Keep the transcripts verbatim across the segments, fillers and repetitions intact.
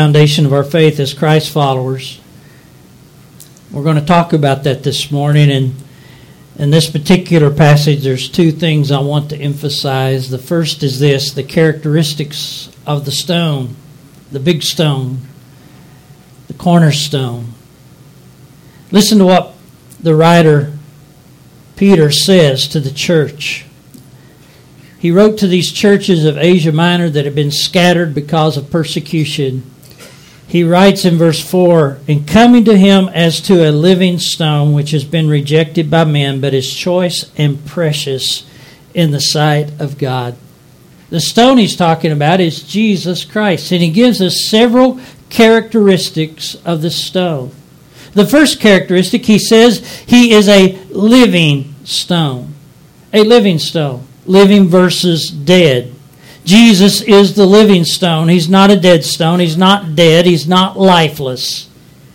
foundation of our faith as Christ followers. We're going to talk about that this morning. And in this particular passage, there's two things I want to emphasize. The first is this, the characteristics of the stone, the big stone, the cornerstone. Listen to what the writer Peter says to the church. He wrote to these churches of Asia Minor that had been scattered because of persecution. He writes in verse four, "And coming to him as to a living stone, which has been rejected by men, but is choice and precious in the sight of God." The stone he's talking about is Jesus Christ. And he gives us several characteristics of the stone. The first characteristic, he says, he is a living stone. A living stone. Living versus dead. Jesus is the living stone. He's not a dead stone. He's not dead. He's not lifeless.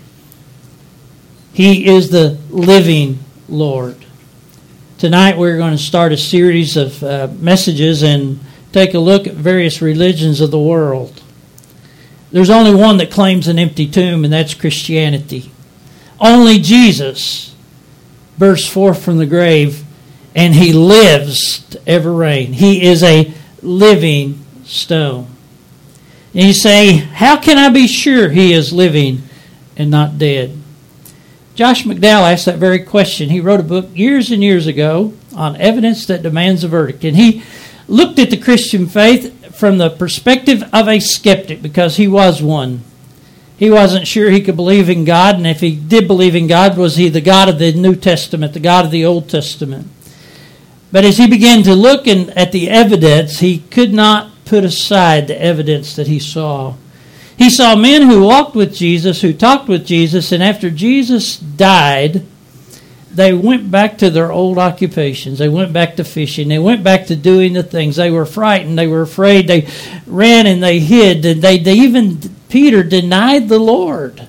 He is the living Lord. Tonight we're going to start a series of uh, messages and take a look at various religions of the world. There's only one that claims an empty tomb, and that's Christianity. Only Jesus burst forth from the grave, and he lives to ever reign. He is a living stone. And you say, how can I be sure he is living and not dead? Josh McDowell asked that very question. He wrote a book years and years ago on evidence that demands a verdict. And he looked at the Christian faith from the perspective of a skeptic, because he was one. He wasn't sure he could believe in God, and if he did believe in God, was he the God of the New Testament, the God of the Old Testament? But as he began to look in, at the evidence, he could not put aside the evidence that he saw. He saw men who walked with Jesus, who talked with Jesus, and after Jesus died, they went back to their old occupations. They went back to fishing. They went back to doing the things. They were frightened. They were afraid. They ran and they hid. And they, they even, Peter denied the Lord.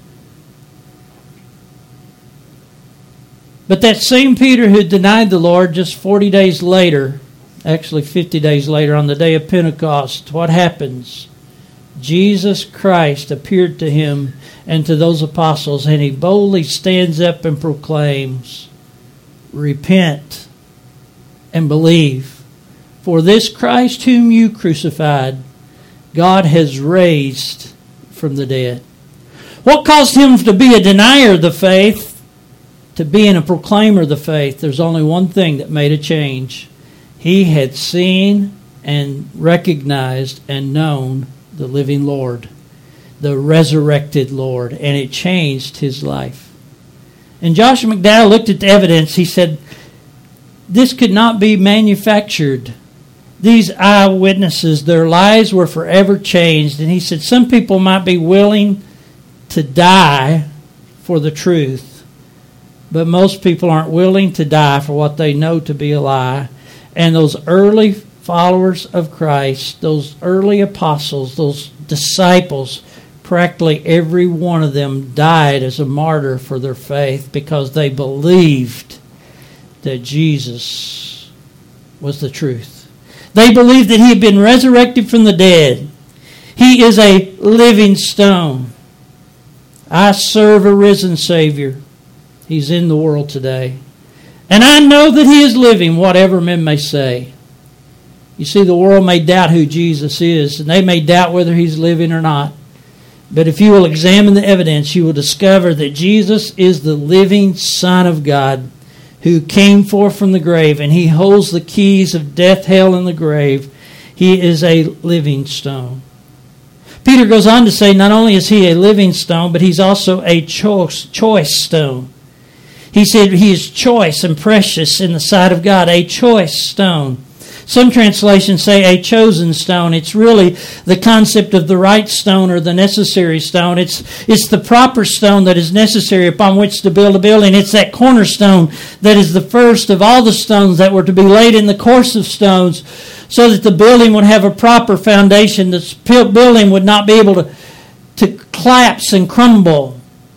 But that same Peter who denied the Lord, just forty days later, actually fifty days later, on the day of Pentecost, what happens? Jesus Christ appeared to him and to those apostles, and he boldly stands up and proclaims, "Repent and believe, for this Christ whom you crucified, God has raised from the dead." What caused him to be a denier of the faith to being a proclaimer of the faith? There's only one thing that made a change. He had seen and recognized and known the living Lord, the resurrected Lord, and it changed his life. And Josh McDowell looked at the evidence. He said, this could not be manufactured. These eyewitnesses, their lives were forever changed. And he said, some people might be willing to die for the truth, but most people aren't willing to die for what they know to be a lie. And those early followers of Christ, those early apostles, those disciples, practically every one of them died as a martyr for their faith because they believed that Jesus was the truth. They believed that he had been resurrected from the dead. He is a living stone. I serve a risen Savior. He's in the world today. And I know that he is living, whatever men may say. You see, the world may doubt who Jesus is, and they may doubt whether he's living or not. But if you will examine the evidence, you will discover that Jesus is the living Son of God who came forth from the grave, and he holds the keys of death, hell, and the grave. He is a living stone. Peter goes on to say not only is he a living stone, but he's also a choice, choice stone. He said he is choice and precious in the sight of God, a choice stone. Some translations say a chosen stone. It's really the concept of the right stone or the necessary stone. It's, it's the proper stone that is necessary upon which to build a building. It's that cornerstone that is the first of all the stones that were to be laid in the course of stones so that the building would have a proper foundation. The building would not be able to, to collapse and crumble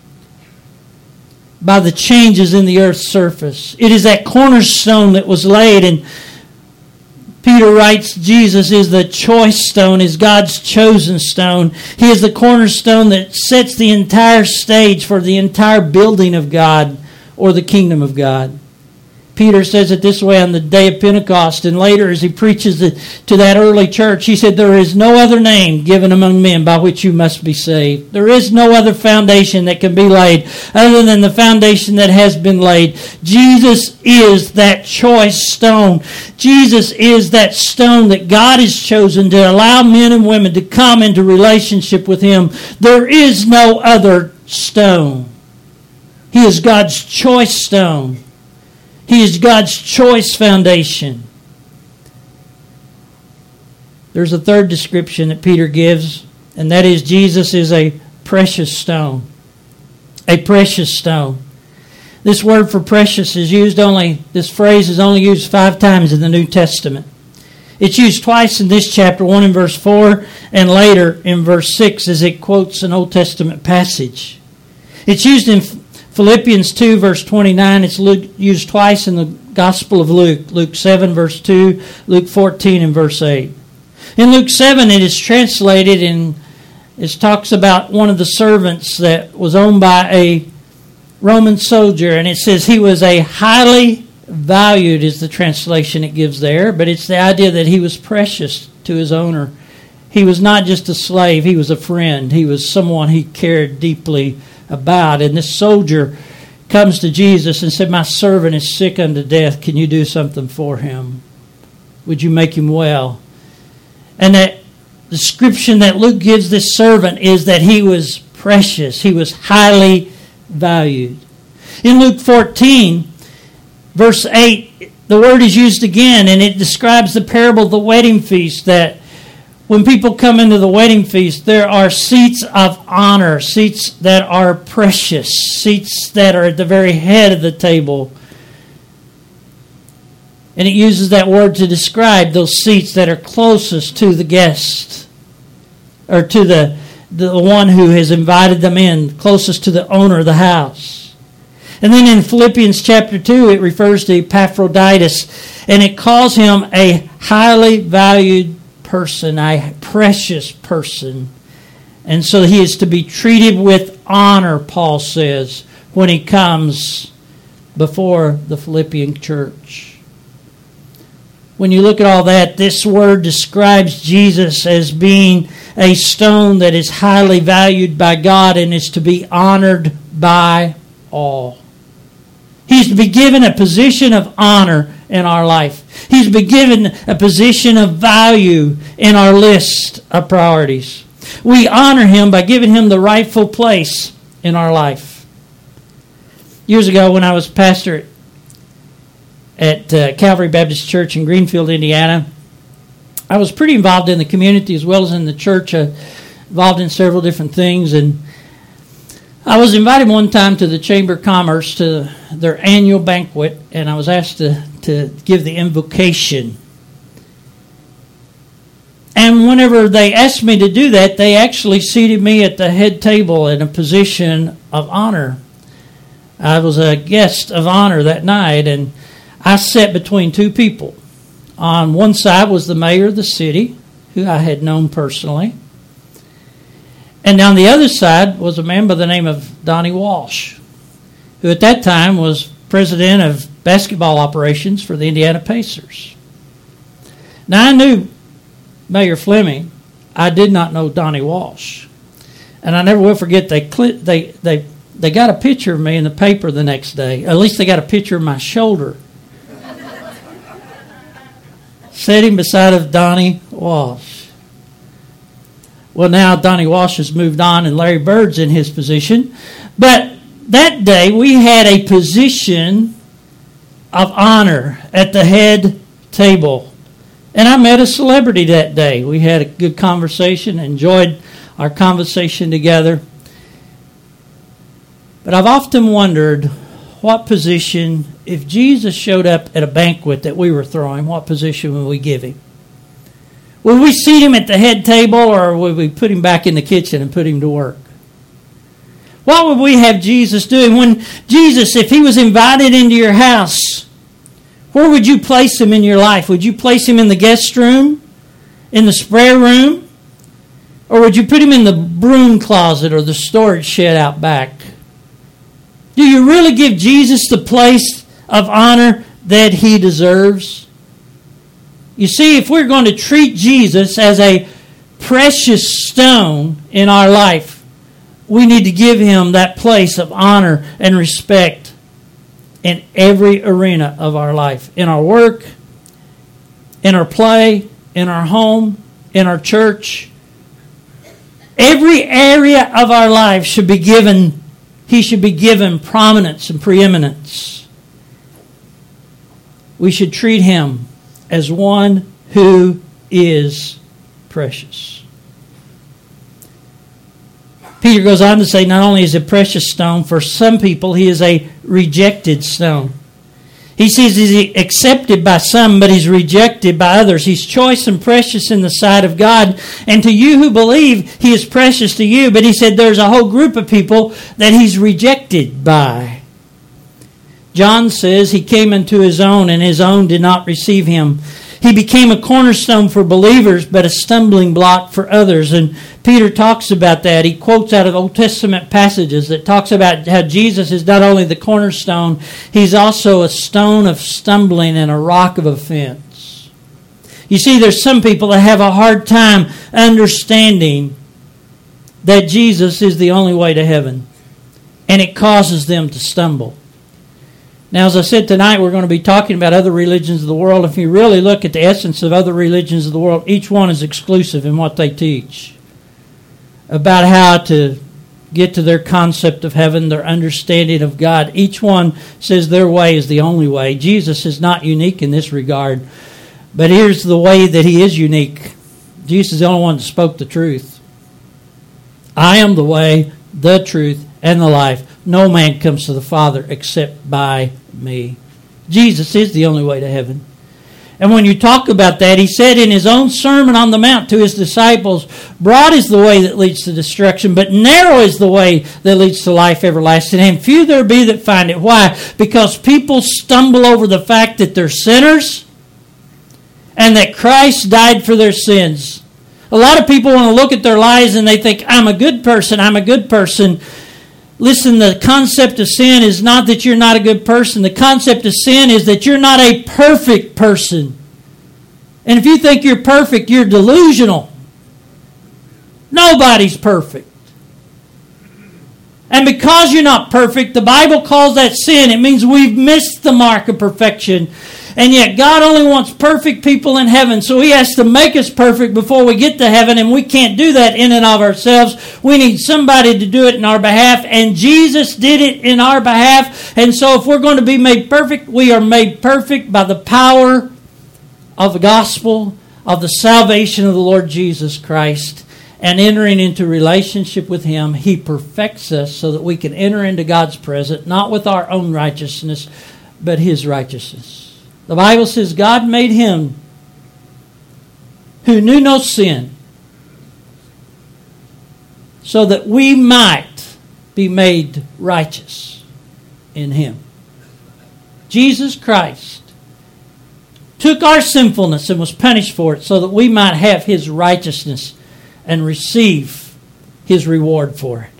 by the changes in the earth's surface. It is that cornerstone that was laid, and Peter writes, Jesus is the choice stone, is God's chosen stone. He is the cornerstone that sets the entire stage for the entire building of God or the kingdom of God. Peter says it this way on the day of Pentecost, and later as he preaches it to that early church, he said, there is no other name given among men by which you must be saved. There is no other foundation that can be laid other than the foundation that has been laid. Jesus is that choice stone. Jesus is that stone that God has chosen to allow men and women to come into relationship with Him. There is no other stone. He is God's choice stone. He is God's choice foundation. There's a third description that Peter gives, and that is Jesus is a precious stone. A precious stone. This word for precious is used only, this phrase is only used five times in the New Testament. It's used twice in this chapter, one in verse four and later in verse six as it quotes an Old Testament passage. It's used in Philippians two, verse twenty-nine. It's used twice in the Gospel of Luke. Luke seven, verse two. Luke fourteen and verse eight. In Luke seven, it is translated and it talks about one of the servants that was owned by a Roman soldier. And it says he was a highly valued, is the translation it gives there. But it's the idea that he was precious to his owner. He was not just a slave. He was a friend. He was someone he cared deeply about. And this soldier comes to Jesus and said, my servant is sick unto death. Can you do something for him? Would you make him well? And that description that Luke gives this servant is that he was precious. He was highly valued. In Luke fourteen, verse eight, the word is used again, and it describes the parable of the wedding feast, that when people come into the wedding feast, there are seats of honor, seats that are precious, seats that are at the very head of the table. And it uses that word to describe those seats that are closest to the guest, or to the, the one who has invited them in, closest to the owner of the house. And then in Philippians chapter two, it refers to Epaphroditus, and it calls him a highly valued person, a precious person. And so he is to be treated with honor, Paul says, when he comes before the Philippian church. When you look at all that, this word describes Jesus as being a stone that is highly valued by God and is to be honored by all. He's to be given a position of honor in our life. He's been given a position of value in our list of priorities. We honor him by giving him the rightful place in our life. Years ago, when I was pastor at uh, Calvary Baptist Church in Greenfield, Indiana, I was pretty involved in the community as well as in the church, uh, involved in several different things. And I was invited one time to the Chamber of Commerce to their annual banquet, and I was asked to, to give the invocation. And whenever they asked me to do that, they actually seated me at the head table in a position of honor. I was a guest of honor that night, and I sat between two people. On one side was the mayor of the city, who I had known personally. And on the other side was a man by the name of Donnie Walsh, who at that time was president of basketball operations for the Indiana Pacers. Now, I knew Mayor Fleming. I did not know Donnie Walsh. And I never will forget, they they they they got a picture of me in the paper the next day. At least they got a picture of my shoulder. Sitting beside of Donnie Walsh. Well, now Donnie Walsh has moved on and Larry Bird's in his position. But that day we had a position of honor at the head table. And I met a celebrity that day. We had a good conversation, enjoyed our conversation together. But I've often wondered what position, if Jesus showed up at a banquet that we were throwing, what position would we give him? Would we seat him at the head table, or would we put him back in the kitchen and put him to work? What would we have Jesus doing? When Jesus, if he was invited into your house, Where would you place him in your life? Would you place him in the guest room? In the sprayer room? Or would you put him in the broom closet or the storage shed out back? Do you really give Jesus the place of honor that he deserves? You see, if we're going to treat Jesus as a precious stone in our life, we need to give him that place of honor and respect in every arena of our life. In our work, in our play, in our home, in our church. Every area of our life should be given, he should be given prominence and preeminence. We should treat him as one who is precious. Peter goes on to say, not only is he a precious stone, for some people he is a rejected stone. He says he's accepted by some, but he's rejected by others. He's choice and precious in the sight of God. And to you who believe, he is precious to you. But he said there's a whole group of people that he's rejected by. John says he came into his own, and his own did not receive him. He became a cornerstone for believers, but a stumbling block for others. And Peter talks about that. He quotes out of Old Testament passages that talks about how Jesus is not only the cornerstone, he's also a stone of stumbling and a rock of offense. You see, there's some people that have a hard time understanding that Jesus is the only way to heaven, and it causes them to stumble. Now, as I said tonight, we're going to be talking about other religions of the world. If you really look at the essence of other religions of the world, each one is exclusive in what they teach about how to get to their concept of heaven, their understanding of God. Each one says their way is the only way. Jesus is not unique in this regard, but here's the way that he is unique. Jesus is the only one that spoke the truth. I am the way, the truth, and the life. No man comes to the Father except by me. Jesus is the only way to heaven. And when you talk about that, he said in his own Sermon on the Mount to his disciples, broad is the way that leads to destruction, but narrow is the way that leads to life everlasting, and few there be that find it. Why? Because people stumble over the fact that they're sinners and that Christ died for their sins. A lot of people want to look at their lives and they think, I'm a good person, I'm a good person. Listen, the concept of sin is not that you're not a good person. The concept of sin is that you're not a perfect person. And if you think you're perfect, you're delusional. Nobody's perfect. And because you're not perfect, the Bible calls that sin. It means we've missed the mark of perfection. And yet God only wants perfect people in heaven. So he has to make us perfect before we get to heaven. And we can't do that in and of ourselves. We need somebody to do it in our behalf. And Jesus did it in our behalf. And so if we're going to be made perfect, we are made perfect by the power of the gospel, of the salvation of the Lord Jesus Christ. And entering into relationship with him, he perfects us so that we can enter into God's presence, not with our own righteousness, but his righteousness. The Bible says God made him who knew no sin so that we might be made righteous in him. Jesus Christ took our sinfulness and was punished for it so that we might have his righteousness and receive his reward for it.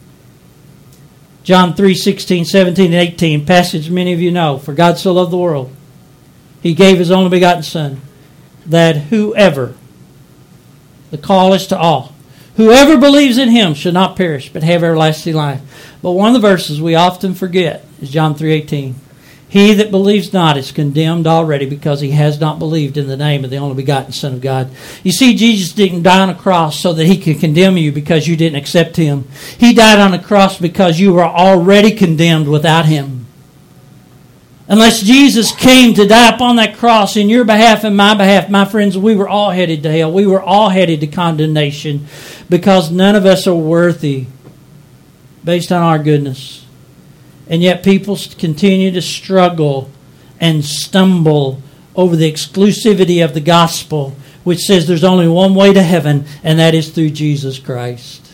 John three, sixteen, seventeen, and eighteen, passage many of you know. For God so loved the world, he gave his only begotten Son, that whoever, the call is to all, whoever believes in him shall not perish, but have everlasting life. But one of the verses we often forget is John three eighteen. He that believes not is condemned already because he has not believed in the name of the only begotten Son of God. You see, Jesus didn't die on a cross so that he could condemn you because you didn't accept him. He died on a cross because you were already condemned without him. Unless Jesus came to die upon that cross in your behalf and my behalf, my friends, we were all headed to hell. We were all headed to condemnation because none of us are worthy based on our goodness. And yet people continue to struggle and stumble over the exclusivity of the gospel, which says there's only one way to heaven, and that is through Jesus Christ.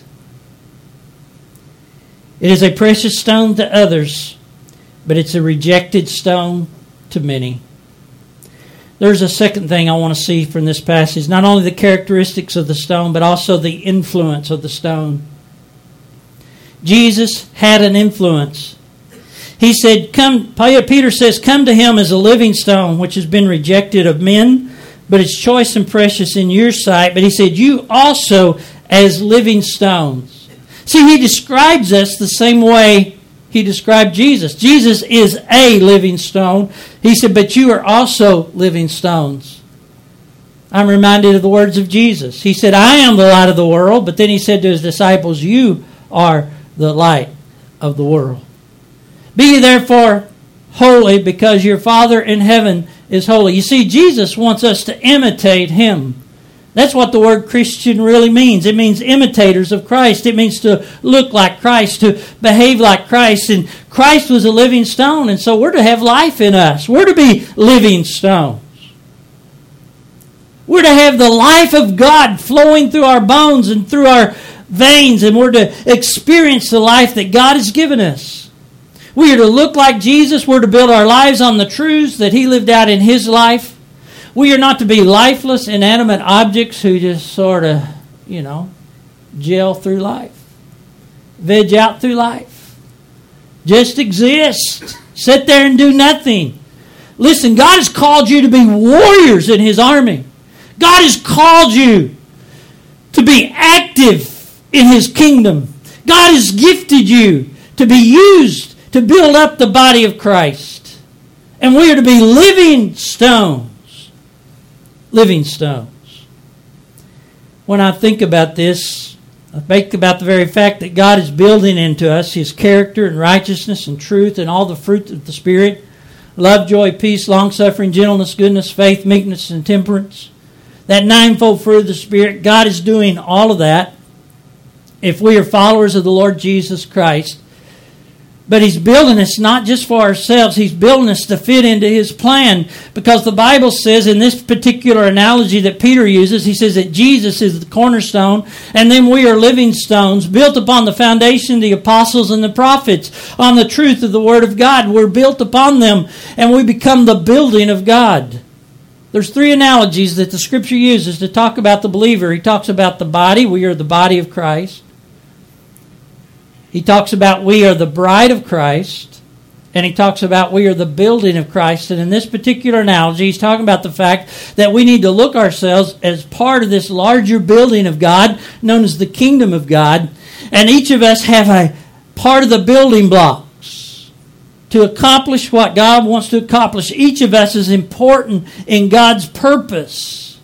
It is a precious stone to others, but it's a rejected stone to many. There's a second thing I want to see from this passage. Not only the characteristics of the stone, but also the influence of the stone. Jesus had an influence. He said, "Come." Peter says, "Come to him as a living stone, which has been rejected of men, but is choice and precious in your sight." But he said, "You also as living stones." See, he describes us the same way he described Jesus. Jesus is a living stone. He said, "But you are also living stones." I'm reminded of the words of Jesus. He said, "I am the light of the world." But then he said to his disciples, "You are the light of the world. Be ye therefore holy, because your Father in heaven is holy." You see, Jesus wants us to imitate him. That's what the word Christian really means. It means imitators of Christ. It means to look like Christ, to behave like Christ. And Christ was a living stone, and so we're to have life in us. We're to be living stones. We're to have the life of God flowing through our bones and through our veins, and we're to experience the life that God has given us. We are to look like Jesus. We're to build our lives on the truths that he lived out in his life. We are not to be lifeless, inanimate objects who just sort of, you know, gel through life, veg out through life, just exist, sit there and do nothing. Listen, God has called you to be warriors in his army. God has called you to be active in his kingdom. God has gifted you to be used to build up the body of Christ. And we are to be living stones. Living stones. When I think about this, I think about the very fact that God is building into us his character and righteousness and truth and all the fruit of the Spirit. Love, joy, peace, long-suffering, gentleness, goodness, faith, meekness, and temperance. That ninefold fruit of the Spirit. God is doing all of that if we are followers of the Lord Jesus Christ. But he's building us not just for ourselves. He's building us to fit into his plan. Because the Bible says in this particular analogy that Peter uses, he says that Jesus is the cornerstone, and then we are living stones built upon the foundation of the apostles and the prophets, on the truth of the Word of God. We're built upon them, and we become the building of God. There's three analogies that the Scripture uses to talk about the believer. He talks about the body. We are the body of Christ. He talks about we are the bride of Christ, and he talks about we are the building of Christ. And in this particular analogy, he's talking about the fact that we need to look ourselves as part of this larger building of God, known as the kingdom of God. And each of us have a part of the building blocks to accomplish what God wants to accomplish. Each of us is important in God's purpose.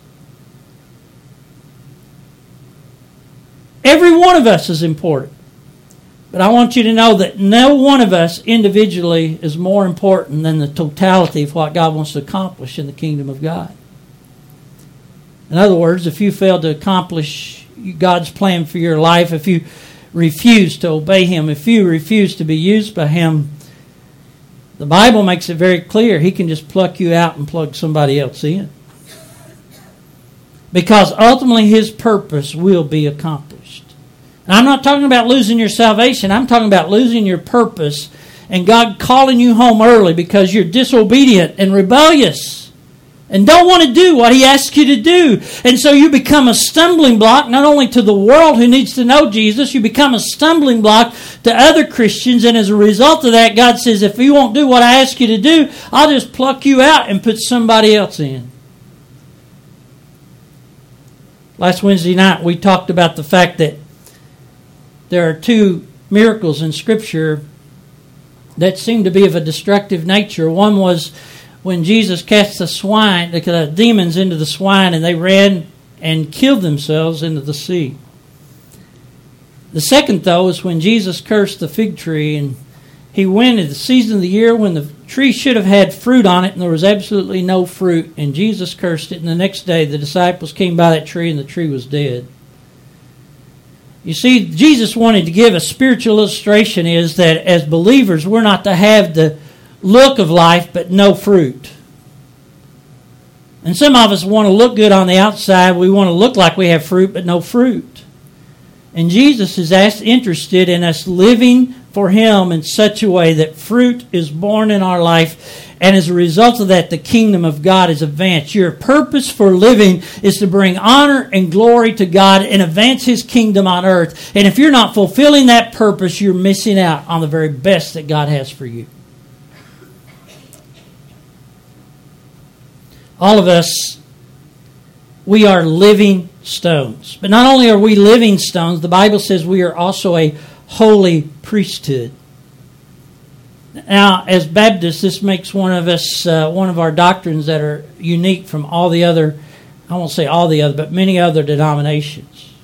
Every one of us is important. But I want you to know that no one of us individually is more important than the totality of what God wants to accomplish in the kingdom of God. In other words, if you fail to accomplish God's plan for your life, if you refuse to obey him, if you refuse to be used by him, the Bible makes it very clear he can just pluck you out and plug somebody else in. Because ultimately his purpose will be accomplished. And I'm not talking about losing your salvation. I'm talking about losing your purpose and God calling you home early because you're disobedient and rebellious and don't want to do what he asks you to do. And so you become a stumbling block not only to the world who needs to know Jesus, you become a stumbling block to other Christians. And as a result of that, God says, if you won't do what I ask you to do, I'll just pluck you out and put somebody else in. Last Wednesday night, we talked about the fact that there are two miracles in Scripture that seem to be of a destructive nature. One was when Jesus cast the swine, the demons into the swine, and they ran and killed themselves into the sea. The second, though, is when Jesus cursed the fig tree, and he went at the season of the year when the tree should have had fruit on it, and there was absolutely no fruit, and Jesus cursed it, and the next day the disciples came by that tree, and the tree was dead. You see, Jesus wanted to give a spiritual illustration is that as believers, we're not to have the look of life but no fruit. And some of us want to look good on the outside. We want to look like we have fruit but no fruit. And Jesus is as interested in us living for Him in such a way that fruit is born in our life, and as a result of that, the kingdom of God is advanced. Your purpose for living is to bring honor and glory to God and advance His kingdom on earth. And if you're not fulfilling that purpose, you're missing out on the very best that God has for you. All of us, we are living stones. But not only are we living stones, the Bible says we are also a holy priesthood. Now, as Baptists, this makes one of us, uh, one of our doctrines that are unique from all the other, I won't say all the other, but many other denominations.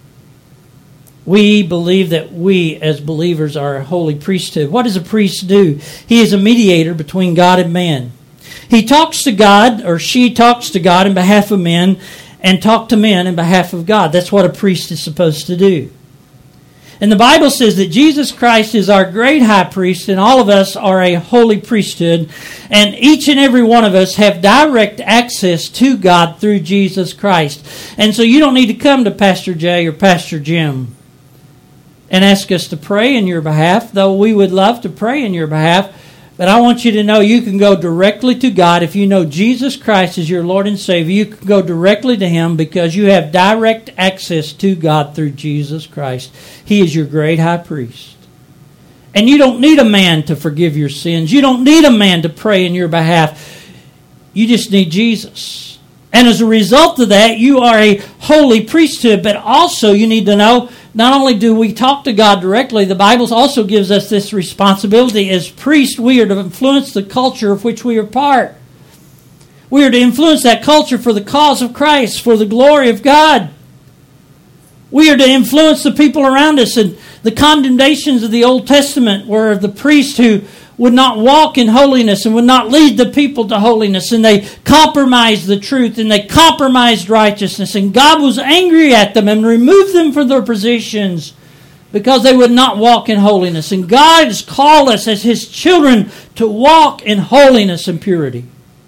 We believe that we, as believers, are a holy priesthood. What does a priest do? He is a mediator between God and man. He talks to God, or she talks to God in behalf of men, and talk to men in behalf of God. That's what a priest is supposed to do. And the Bible says that Jesus Christ is our great high priest, and all of us are a holy priesthood, and each and every one of us have direct access to God through Jesus Christ. And so you don't need to come to Pastor Jay or Pastor Jim and ask us to pray in your behalf, though we would love to pray in your behalf. But I want you to know you can go directly to God. If you know Jesus Christ is your Lord and Savior, you can go directly to Him because you have direct access to God through Jesus Christ. He is your great high priest. And you don't need a man to forgive your sins. You don't need a man to pray in your behalf. You just need Jesus. And as a result of that, you are a holy priesthood. But also you need to know, not only do we talk to God directly, the Bible also gives us this responsibility. As priests, we are to influence the culture of which we are part. We are to influence that culture for the cause of Christ, for the glory of God. We are to influence the people around us. And the condemnations of the Old Testament were of the priests who would not walk in holiness and would not lead the people to holiness. And they compromised the truth and they compromised righteousness. And God was angry at them and removed them from their positions because they would not walk in holiness. And God has called us as His children to walk in holiness and purity.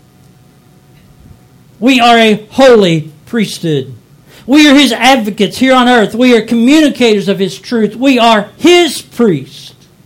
We are a holy priesthood. We are His advocates here on earth. We are communicators of His truth. We are His priests.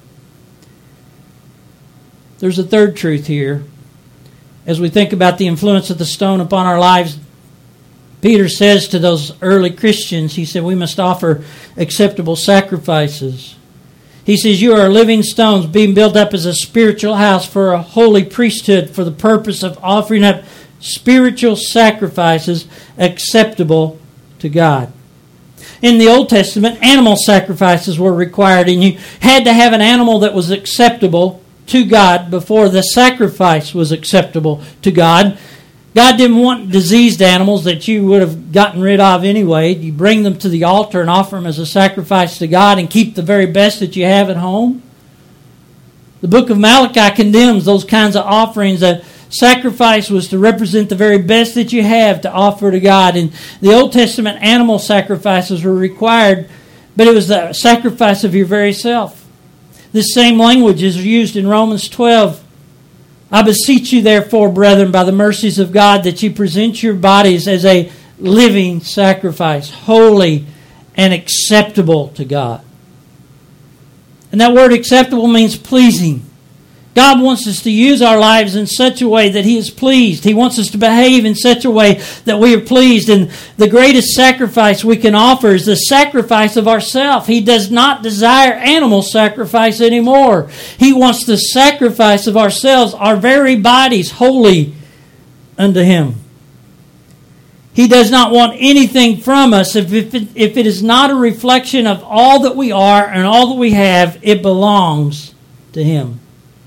There's a third truth here. As we think about the influence of the stone upon our lives, Peter says to those early Christians, he said, we must offer acceptable sacrifices. He says, you are living stones being built up as a spiritual house for a holy priesthood for the purpose of offering up spiritual sacrifices acceptable to God. In the Old Testament, animal sacrifices were required, and you had to have an animal that was acceptable to God before the sacrifice was acceptable to God. God didn't want diseased animals that you would have gotten rid of anyway. You bring them to the altar and offer them as a sacrifice to God and keep the very best that you have at home. The book of Malachi condemns those kinds of offerings. A sacrifice was to represent the very best that you have to offer to God. And the Old Testament animal sacrifices were required, but it was the sacrifice of your very self. This same language is used in Romans twelve. I beseech you, therefore, brethren, by the mercies of God, that you present your bodies as a living sacrifice, holy and acceptable to God. And that word acceptable means pleasing. God wants us to use our lives in such a way that He is pleased. He wants us to behave in such a way that we are pleased. And the greatest sacrifice we can offer is the sacrifice of ourselves. He does not desire animal sacrifice anymore. He wants the sacrifice of ourselves, our very bodies, holy unto Him. He does not want anything from us. If it, if it is not a reflection of all that we are and all that we have, it belongs to Him.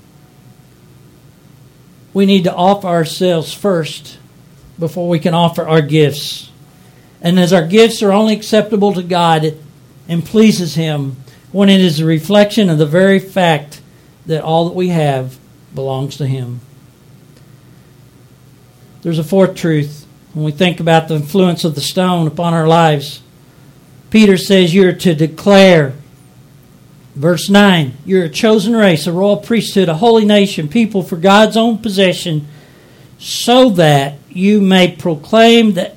We need to offer ourselves first before we can offer our gifts. And as our gifts are only acceptable to God and pleases Him when it is a reflection of the very fact that all that we have belongs to Him. There's a fourth truth when we think about the influence of the stone upon our lives. Peter says you're to declare. Verse nine, you're a chosen race, a royal priesthood, a holy nation, people for God's own possession, so that you may proclaim the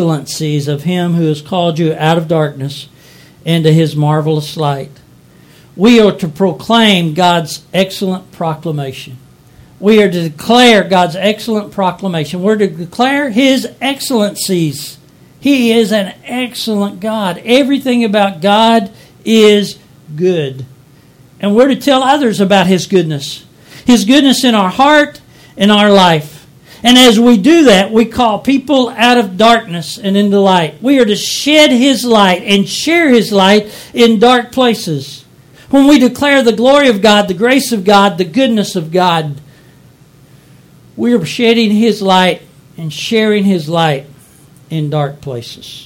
excellencies of Him who has called you out of darkness into His marvelous light. we are to proclaim God's excellent proclamation. We are to declare God's excellent proclamation. We're to declare His excellencies. He is an excellent God. Everything about God is good. And we're to tell others about His goodness. His goodness in our heart, in our life. And as we do that, we call people out of darkness and into light. We are to shed His light and share His light in dark places. When we declare the glory of God, the grace of God, the goodness of God, we are shedding His light and sharing His light in dark places.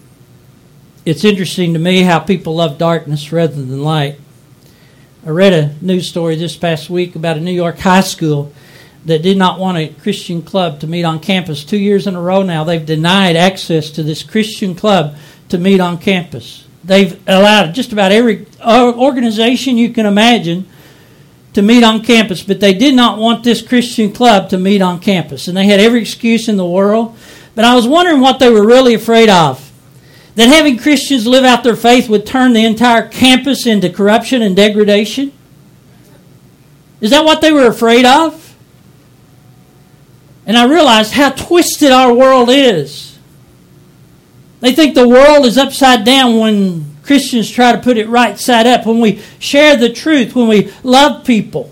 It's interesting to me how people love darkness rather than light. I read a news story this past week about a New York high school that did not want a Christian club to meet on campus. Two years in a row now, they've denied access to this Christian club to meet on campus. They've allowed just about every organization you can imagine to meet on campus, but they did not want this Christian club to meet on campus. And they had every excuse in the world. But I was wondering what they were really afraid of. That having Christians live out their faith would turn the entire campus into corruption and degradation? Is that what they were afraid of? And I realized how twisted our world is. They think the world is upside down when Christians try to put it right side up. When we share the truth, when we love people,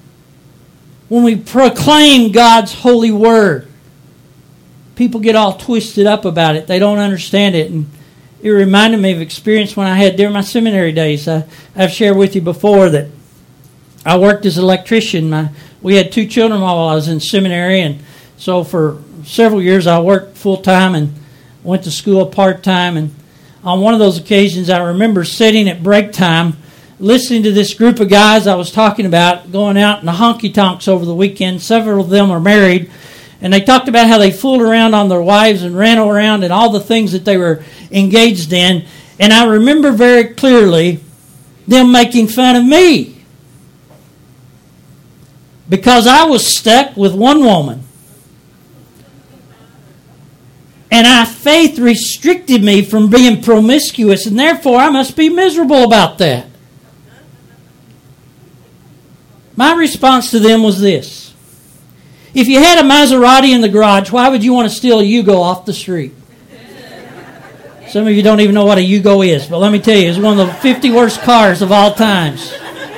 when we proclaim God's holy word, people get all twisted up about it. They don't understand it. And it reminded me of experience when I had during my seminary days. I, I've shared with you before that I worked as an electrician. My, we had two children while I was in seminary, and so for several years I worked full-time and went to school part-time. And on one of those occasions, I remember sitting at break time, listening to this group of guys I was talking about going out in the honky-tonks over the weekend. Several of them are married. And they talked about how they fooled around on their wives and ran around and all the things that they were engaged in. And I remember very clearly them making fun of me because I was stuck with one woman. And our faith restricted me from being promiscuous, and therefore I must be miserable about that. My response to them was this. If you had a Maserati in the garage, why would you want to steal a Yugo off the street? Some of you don't even know what a Yugo is, but let me tell you, it's one of the fifty worst cars of all times.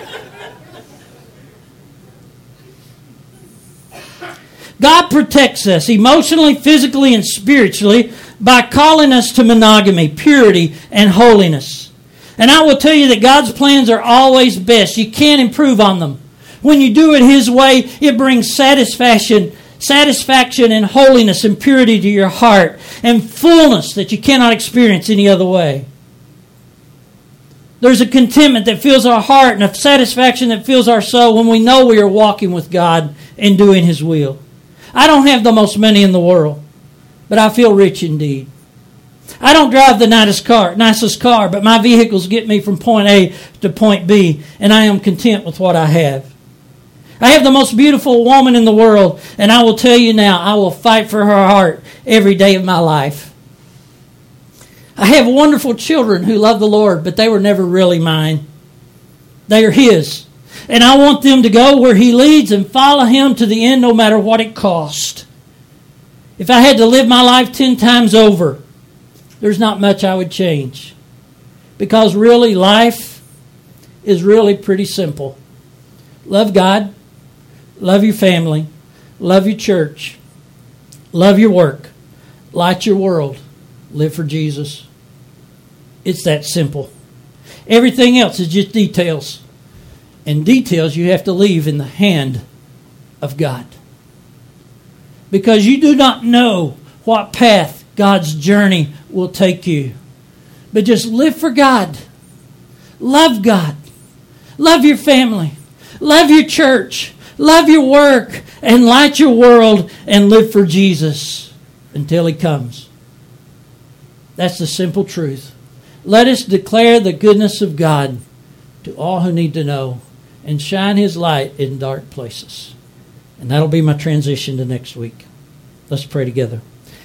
God protects us emotionally, physically, and spiritually by calling us to monogamy, purity, and holiness. And I will tell you that God's plans are always best. You can't improve on them. When you do it His way, it brings satisfaction, satisfaction and holiness and purity to your heart and fullness that you cannot experience any other way. There's a contentment that fills our heart and a satisfaction that fills our soul when we know we are walking with God and doing His will. I don't have the most money in the world, but I feel rich indeed. I don't drive the nicest car, nicest car, but my vehicles get me from point A to point B, and I am content with what I have. I have the most beautiful woman in the world, and I will tell you now, I will fight for her heart every day of my life. I have wonderful children who love the Lord, but they were never really mine. They are His. And I want them to go where He leads and follow Him to the end no matter what it costs. If I had to live my life ten times over, there's not much I would change. Because really life is really pretty simple. Love God, love your family, love your church, love your work, light your world, live for Jesus. It's that simple. Everything else is just details. And details you have to leave in the hand of God. Because you do not know what path God's journey will take you. But just live for God. Love God. Love your family. Love your church. Love your work. And light your world and live for Jesus until He comes. That's the simple truth. Let us declare the goodness of God to all who need to know and shine His light in dark places. And that'll be my transition to next week. Let's pray together.